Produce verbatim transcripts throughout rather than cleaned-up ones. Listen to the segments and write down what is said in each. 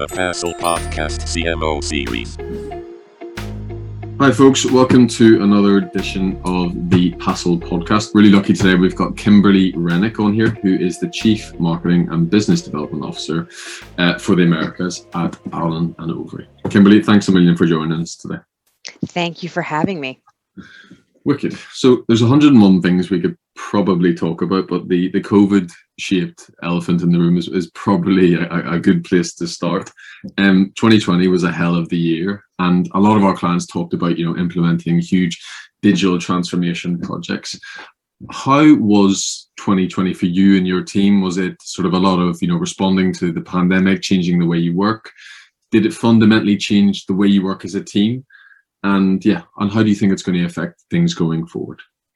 the Passel Podcast C M O series. Hi folks, welcome to another edition of the Passel Podcast. Really lucky today we've got Kimberly Rennick on here, who is the Chief Marketing and Business Development Officer uh, for the Americas at Allen and Overy. Kimberly, thanks a million for joining us today. Thank you for having me. Wicked. So there's one hundred and one things we could probably talk about, but the, the COVID-shaped elephant in the room is, is probably a, a good place to start. Um, twenty twenty was a hell of the year, and a lot of our clients talked about, you know, implementing huge digital transformation projects. How was twenty twenty for you and your team? Was it sort of a lot of, you know, responding to the pandemic, changing the way you work? Did it fundamentally change the way you work as a team? And yeah, and how do you think it's going to affect things going forward?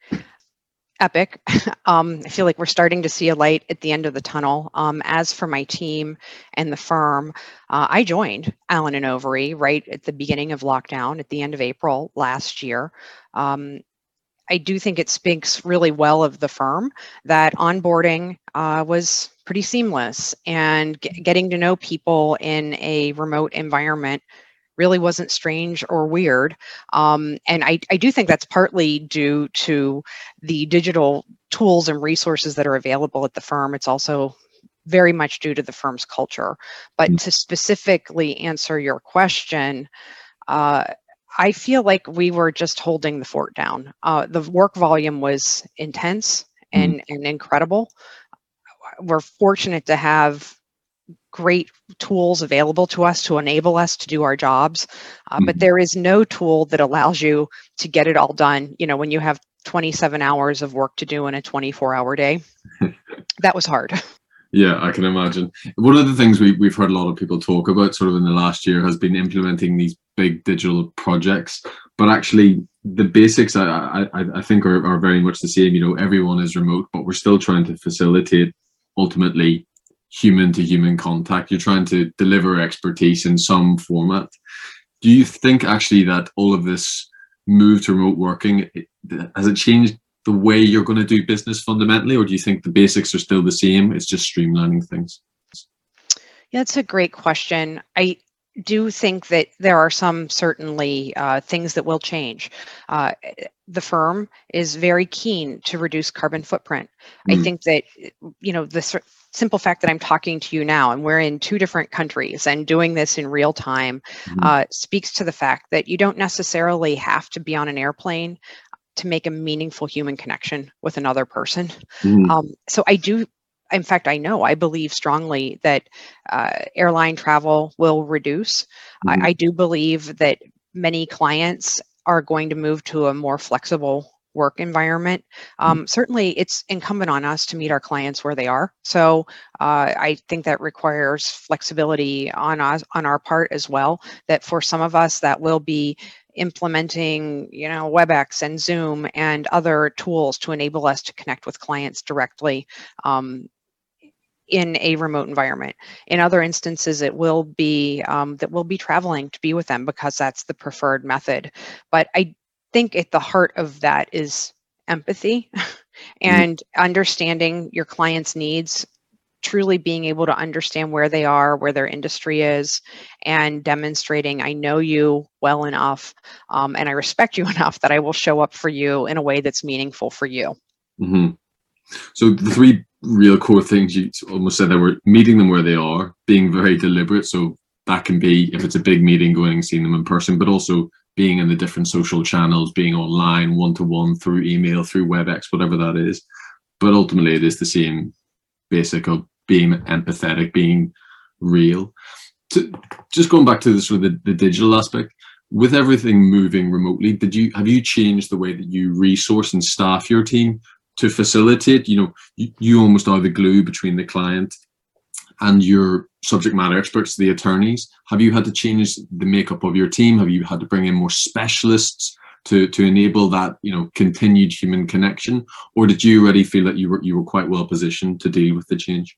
Epic. Um, I feel like we're starting to see a light at the end of the tunnel. Um, as for my team and the firm, uh, I joined Allen and Overy right at the beginning of lockdown at the end of April last year. Um, I do think it speaks really well of the firm that onboarding uh, was pretty seamless, and g- getting to know people in a remote environment really wasn't strange or weird. Um, and I, I do think that's partly due to the digital tools and resources that are available at the firm. It's also very much due to the firm's culture. But mm. to specifically answer your question, uh, I feel like we were just holding the fort down. Uh, the work volume was intense and, mm. and incredible. We're fortunate to have great tools available to us to enable us to do our jobs. Uh, mm-hmm. But there is no tool that allows you to get it all done. You know, when you have twenty-seven hours of work to do in a twenty-four hour day, that was hard. Yeah, I can imagine. One of the things we, we've heard a lot of people talk about sort of in the last year has been implementing these big digital projects. But actually, the basics, I, I, I think, are, are very much the same. You know, everyone is remote, but we're still trying to facilitate, ultimately, human to human contact. You're trying to deliver expertise in some format. Do you think actually that all of this move to remote working, has it changed the way you're going to do business fundamentally, or do you think the basics are still the same? It's just streamlining things. Yeah, that's a great question. I do think that there are some certainly uh, things that will change. Uh, the firm is very keen to reduce carbon footprint. Mm. I think that, you know, the sort simple fact that I'm talking to you now and we're in two different countries and doing this in real time mm. uh, speaks to the fact that you don't necessarily have to be on an airplane to make a meaningful human connection with another person. Mm. Um, so I do In fact, I know, I believe strongly that uh, airline travel will reduce. Mm-hmm. I, I do believe that many clients are going to move to a more flexible work environment. Um, mm-hmm. Certainly, it's incumbent on us to meet our clients where they are. So uh, I think that requires flexibility on us, on our part as well, that for some of us, that will be implementing, you know, WebEx and Zoom and other tools to enable us to connect with clients directly um, in a remote environment. In other instances, it will be um, that we'll be traveling to be with them because that's the preferred method. But I think at the heart of that is empathy and mm-hmm. understanding your client's needs, truly being able to understand where they are, where their industry is, and demonstrating, I know you well enough um, and I respect you enough that I will show up for you in a way that's meaningful for you. Mm-hmm. So the three real core things you almost said, that we're meeting them where they are, being very deliberate. So that can be, if it's a big meeting, going and seeing them in person, but also being in the different social channels, being online, one-to-one, through email, through WebEx, whatever that is. But ultimately it is the same basic of being empathetic, being real. To, just going back to the sort of the, the digital aspect, with everything moving remotely, did you have you changed the way that you resource and staff your team to facilitate? You know, you, you almost are the glue between the client and your subject matter experts, the attorneys. Have you had to change the makeup of your team? Have you had to bring in more specialists to to enable that, you know, continued human connection? Or did you already feel that you were you were quite well positioned to deal with the change?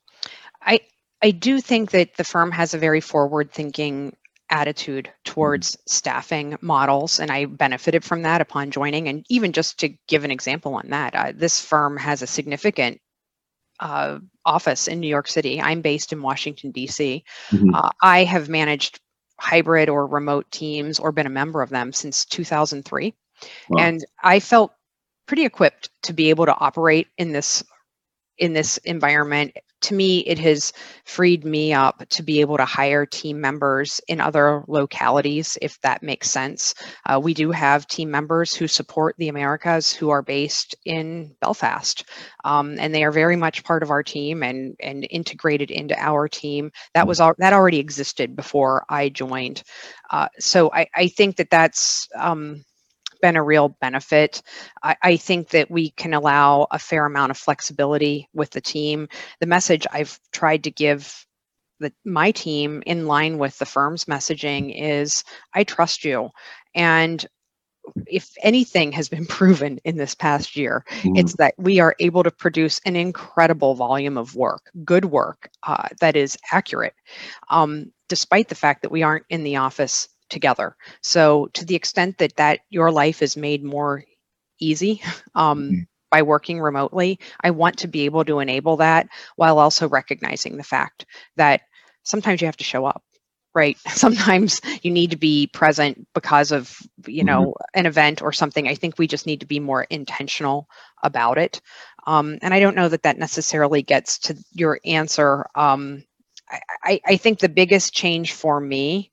I I do think that the firm has a very forward-thinking attitude towards staffing models, and I benefited from that upon joining. And even just to give an example on that, uh, this firm has a significant uh, office in New York City. I'm based in Washington, D C. Mhm. Uh, I have managed hybrid or remote teams or been a member of them since two thousand three. Wow. And I felt pretty equipped to be able to operate in this in this environment. To me, it has freed me up to be able to hire team members in other localities, if that makes sense. Uh, we do have team members who support the Americas who are based in Belfast, um, and they are very much part of our team and, and integrated into our team. That was al- that already existed before I joined. Uh, so I, I think that that's um, been a real benefit. I, I think that we can allow a fair amount of flexibility with the team. The message I've tried to give the, my team in line with the firm's messaging is, I trust you. And if anything has been proven in this past year, Mhm. it's that we are able to produce an incredible volume of work, good work uh, that is accurate, um, despite the fact that we aren't in the office together. So to the extent that that your life is made more easy um, Mhm. by working remotely, I want to be able to enable that while also recognizing the fact that sometimes you have to show up, right? Sometimes you need to be present because of, you know, an event or something. I think we just need to be more intentional about it. Um, and I don't know that that necessarily gets to your answer. Um, I, I, I think the biggest change for me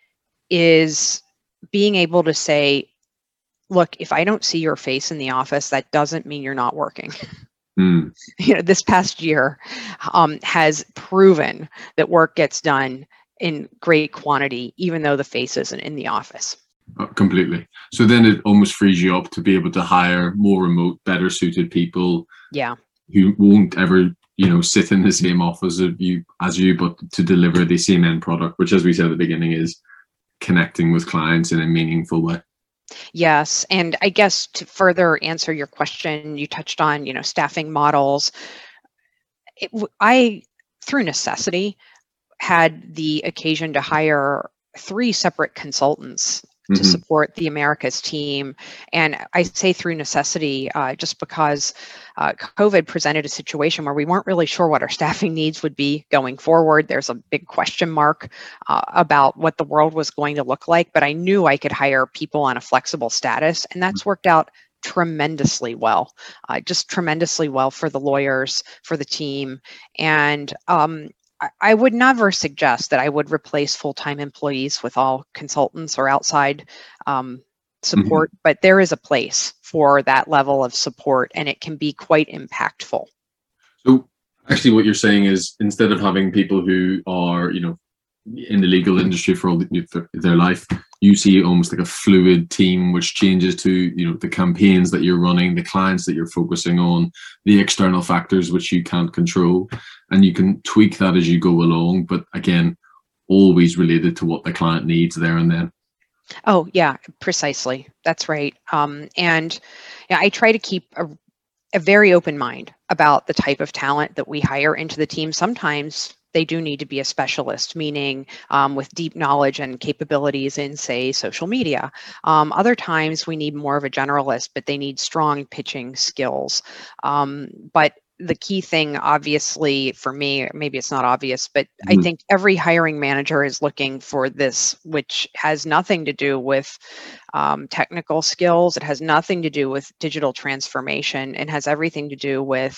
is being able to say, look, if I don't see your face in the office, that doesn't mean you're not working. Mm. You know, this past year um, has proven that work gets done in great quantity, even though the face isn't in the office. Uh, completely. So then it almost frees you up to be able to hire more remote, better suited people. Yeah. Who won't ever, you know, sit in the same office of you as you, but to deliver the same end product, which, as we said at the beginning, is connecting with clients in a meaningful way. Yes, and I guess to further answer your question, you touched on, you know, staffing models. It, I, through necessity, had the occasion to hire three separate consultants to Mhm. support the Americas team. And I say through necessity, uh, just because uh, COVID presented a situation where we weren't really sure what our staffing needs would be going forward. There's a big question mark uh, about what the world was going to look like, but I knew I could hire people on a flexible status, and that's worked out tremendously well, uh, just tremendously well for the lawyers, for the team. And um, I would never suggest that I would replace full-time employees with all consultants or outside um, support, mm-hmm. but there is a place for that level of support, and it can be quite impactful. So actually what you're saying is, instead of having people who are, you know, in the legal industry for all their life, you see almost like a fluid team which changes to, you know, the campaigns that you're running, the clients that you're focusing on, the external factors which you can't control, and you can tweak that as you go along, but again, always related to what the client needs there and then. Oh yeah, precisely. That's right. Um, and yeah, I try to keep a, a very open mind about the type of talent that we hire into the team. Sometimes they do need to be a specialist, meaning um, with deep knowledge and capabilities in, say, social media. Um, other times we need more of a generalist, but they need strong pitching skills. Um, but the key thing, obviously, for me, maybe it's not obvious, but mm-hmm. I think every hiring manager is looking for this, which has nothing to do with um, technical skills. It has nothing to do with digital transformation, and has everything to do with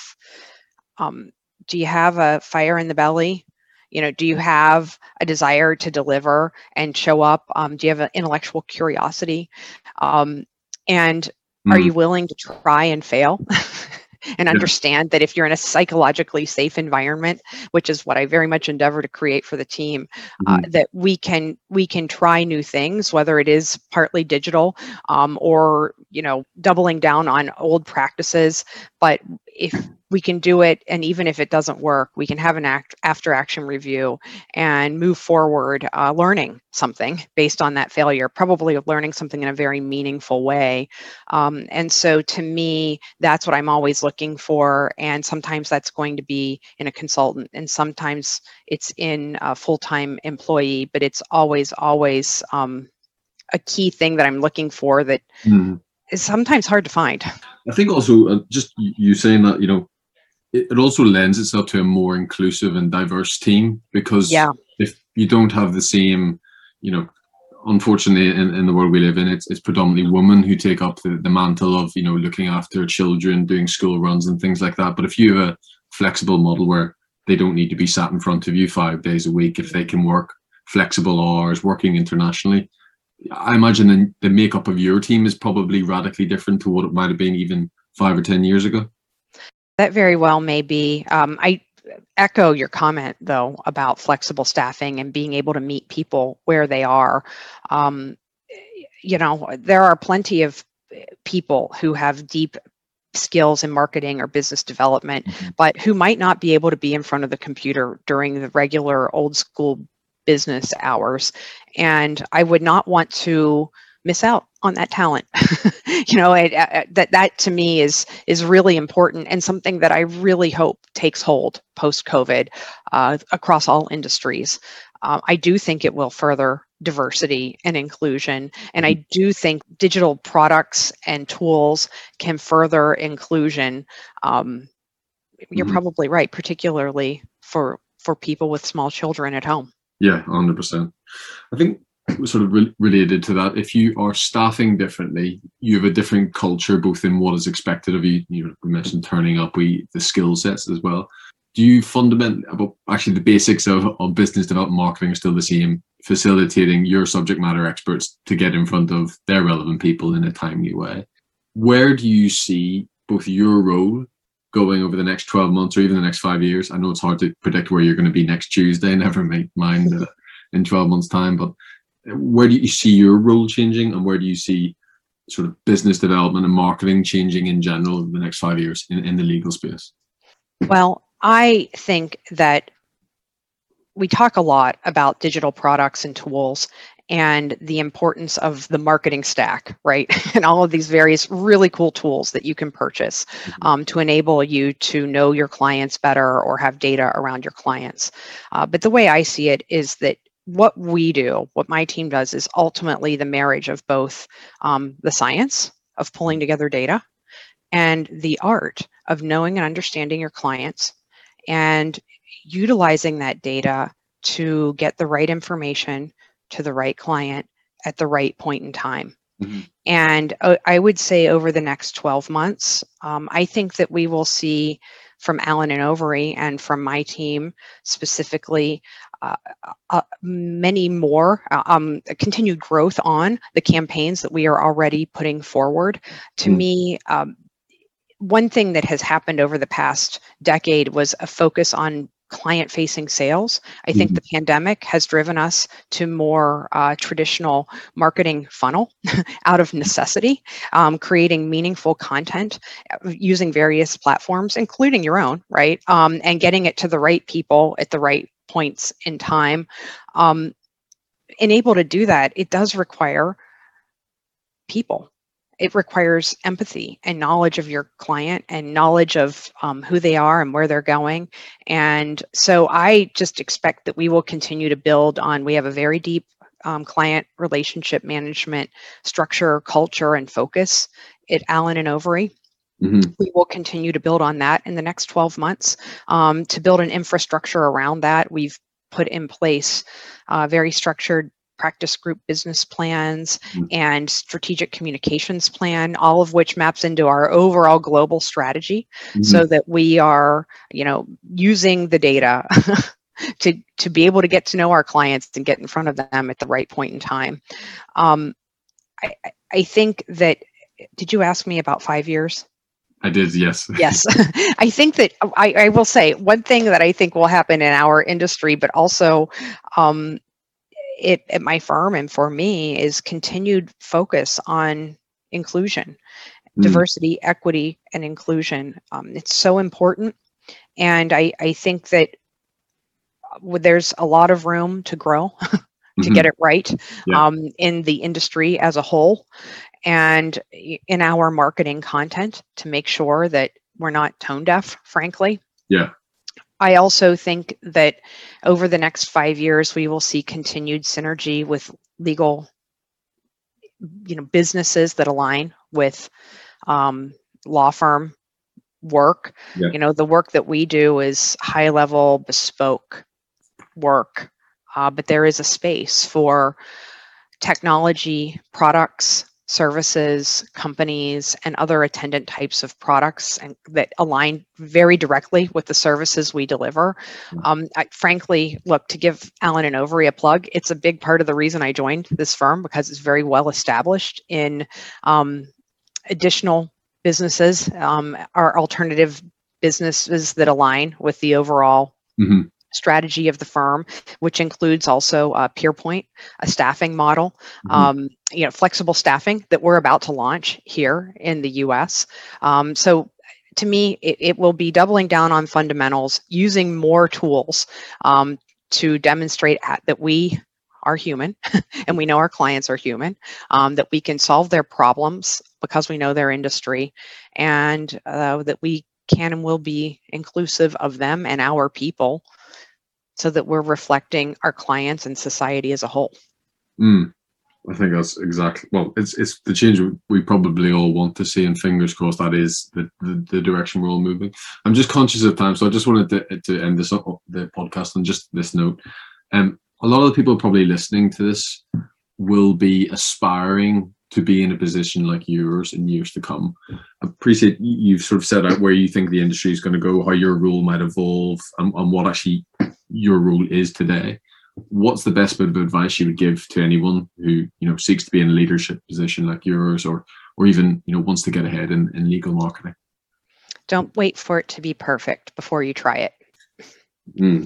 um, do you have a fire in the belly? You know, do you have a desire to deliver and show up? Um, do you have an intellectual curiosity? Um, and mm-hmm. are you willing to try and fail? And understand yeah. that if you're in a psychologically safe environment, which is what I very much endeavor to create for the team, mm-hmm. uh, that we can we can try new things, whether it is partly digital um, or, you know, doubling down on old practices. But if we can do it, and even if it doesn't work, we can have an act after action review and move forward, uh, learning something based on that failure, probably learning something in a very meaningful way. Um, and so to me, that's what I'm always looking for. And sometimes that's going to be in a consultant, and sometimes it's in a full-time employee, but it's always, always um, a key thing that I'm looking for that mm. is sometimes hard to find. I think also uh, just you saying that, you know, it, it also lends itself to a more inclusive and diverse team, because Yeah. if you don't have the same, you know, unfortunately in, in the world we live in, it's, it's predominantly women who take up the, the mantle of, you know, looking after children, doing school runs and things like that. But if you have a flexible model where they don't need to be sat in front of you five days a week, if they can work flexible hours, working internationally, I imagine the, the makeup of your team is probably radically different to what it might have been even five or ten years ago. That very well may be. Um, I echo your comment, though, about flexible staffing and being able to meet people where they are. Um, you know, there are plenty of people who have deep skills in marketing or business development, Mm-hmm. but who might not be able to be in front of the computer during the regular old school business hours. And I would not want to miss out on that talent. you know, it, uh, that that to me is is really important, and something that I really hope takes hold post-COVID uh, across all industries. Uh, I do think it will further diversity and inclusion, and I do think digital products and tools can further inclusion. Um, you're Mhm. probably right, particularly for for people with small children at home. Yeah, one hundred percent. I think sort of re- related to that, if you are staffing differently, you have a different culture, both in what is expected of you. You know, we mentioned turning up, we the skill sets as well. Do you fundamentally, about actually the basics of, of business development marketing are still the same, facilitating your subject matter experts to get in front of their relevant people in a timely way? Where do you see both your role going over the next twelve months or even the next five years? I know it's hard to predict where you're going to be next Tuesday, never mind uh, in twelve months' time, but where do you see your role changing, and where do you see sort of business development and marketing changing in general in the next five years in, in the legal space? Well, I think that we talk a lot about digital products and tools and the importance of the marketing stack, right? And all of these various really cool tools that you can purchase um, to enable you to know your clients better or have data around your clients. Uh, but the way I see it is that what we do, what my team does, is ultimately the marriage of both um, the science of pulling together data and the art of knowing and understanding your clients and utilizing that data to get the right information to the right client at the right point in time. Mm-hmm. And uh, I would say over the next twelve months, um, I think that we will see from Allen and Overy and from my team specifically, uh, uh, many more uh, um, continued growth on the campaigns that we are already putting forward. To Mm. me, um, one thing that has happened over the past decade was a focus on client-facing sales. I think Mhm. the pandemic has driven us to more uh, traditional marketing funnel out of necessity, um, creating meaningful content uh, using various platforms, including your own, right? Um, and getting it to the right people at the right points in time. Um, and able to do that, it does require people. It requires empathy and knowledge of your client and knowledge of um, who they are and where they're going. And so I just expect that we will continue to build on, we have a very deep um, client relationship management structure, culture, and focus at Allen and Overy. Mm-hmm. We will continue to build on that in the next twelve months um, to build an infrastructure around that. We've put in place uh, very structured practice group business plans Mm. and strategic communications plan, all of which maps into our overall global strategy, Mhm. so that we are, you know, using the data to to be able to get to know our clients and get in front of them at the right point in time. Um, I, I think that, did you ask me about five years? I did, yes. Yes. I think that I, I will say one thing that I think will happen in our industry, but also um, it at my firm and for me, is continued focus on inclusion, Mm. diversity, equity, and inclusion. Um, it's so important. And I, I think that there's a lot of room to grow to Mhm. get it right Yeah. um, in the industry as a whole and in our marketing content to make sure that we're not tone deaf, frankly. Yeah. I also think that over the next five years, we will see continued synergy with legal, you know, businesses that align with um, law firm work. Yeah. You know, the work that we do is high level, bespoke work, uh, but there is a space for technology products, services, companies, and other attendant types of products and that align very directly with the services we deliver. Um, I, frankly, look, to give Allen and Overy a plug, it's a big part of the reason I joined this firm, because it's very well established in um, additional businesses, um, our alternative businesses that align with the overall Mm-hmm. strategy of the firm, which includes also uh, PeerPoint, a staffing model, Mm-hmm. um, you know, flexible staffing that we're about to launch here in the U S. Um, so to me, it, it will be doubling down on fundamentals, using more tools um, to demonstrate at, that we are human and we know our clients are human, um, that we can solve their problems because we know their industry, and uh, that we can and will be inclusive of them and our people, so that we're reflecting our clients and society as a whole. Mm, I think that's exactly, well, it's it's the change we probably all want to see, and fingers crossed that is the, the, the direction we're all moving. I'm just conscious of time, so I just wanted to, to end this the podcast on just this note. Um, a lot of the people probably listening to this will be aspiring to be in a position like yours in years to come. I appreciate you've sort of set out where you think the industry is going to go, how your role might evolve, and, and what actually your role is today. What's the best bit of advice you would give to anyone who, you know, seeks to be in a leadership position like yours, or or even, you know, wants to get ahead in, in legal marketing? Don't wait for it to be perfect before you try it. Mm.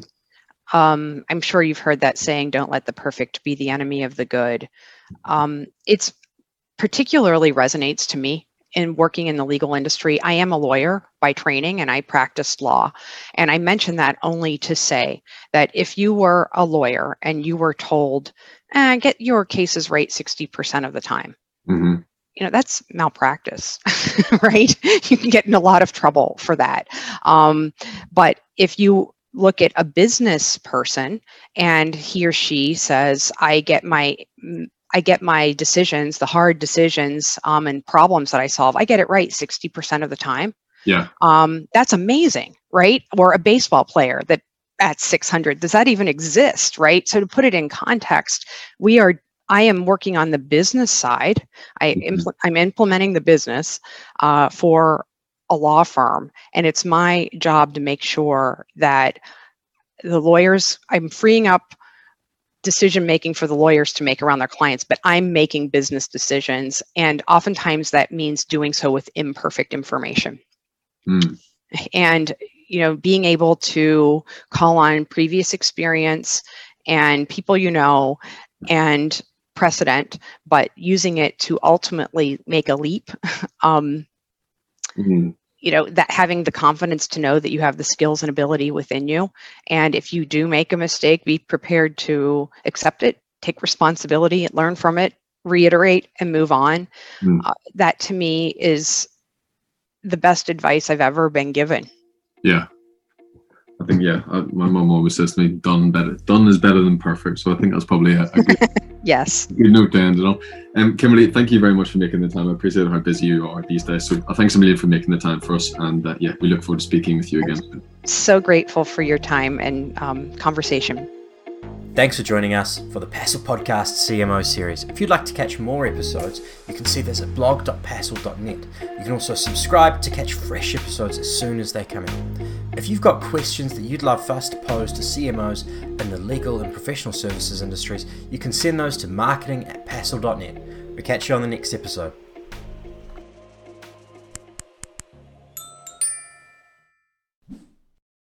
Um, I'm sure you've heard that saying, don't let the perfect be the enemy of the good. Um, it's particularly resonates to me in working in the legal industry. I am a lawyer by training and I practiced law. And I mention that only to say that if you were a lawyer and you were told, eh, get your cases right sixty percent of the time, Mm-hmm. you know, that's malpractice, right? You can get in a lot of trouble for that. Um, but if you look at a business person and he or she says, I get my I get my decisions, the hard decisions um, and problems that I solve, I get it right sixty percent of the time. Yeah. Um, that's amazing, right? Or a baseball player that at six hundred, does that even exist, right? So to put it in context, we are, I am working on the business side. I Mm-hmm. impl- I'm implementing the business uh, for a law firm. And it's my job to make sure that the lawyers, I'm freeing up decision making for the lawyers to make around their clients, but I'm making business decisions. And oftentimes that means doing so with imperfect information. Mm. And, you know, being able to call on previous experience and people you know and precedent, but using it to ultimately make a leap. um, Mm-hmm. you know, that having the confidence to know that you have the skills and ability within you. And if you do make a mistake, be prepared to accept it, take responsibility, learn from it, reiterate, and move on. Mm. Uh, that to me is the best advice I've ever been given. Yeah. I think, yeah, I, my mum always says to me, done better. Done is better than perfect. So I think that's probably a, a good, Yes. good note to end it on. Um, Kimberly, thank you very much for making the time. I appreciate how busy you are these days. So uh, thanks a million for making the time for us. And uh, yeah, we look forward to speaking with you again. So grateful for your time and um, conversation. Thanks for joining us for the Passel Podcast C M O series. If you'd like to catch more episodes, you can see this at blog dot passel dot net. You can also subscribe to catch fresh episodes as soon as they come in. If you've got questions that you'd love for us to pose to C M Os in the legal and professional services industries, you can send those to marketing at passel dot net. We'll catch you on the next episode.